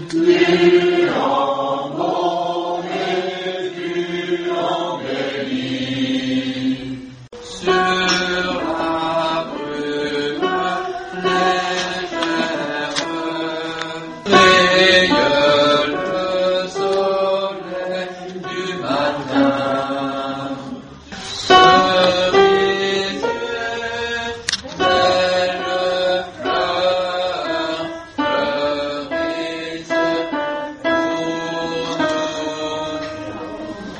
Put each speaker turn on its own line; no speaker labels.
lui en tu en bénis. Sur la brume, les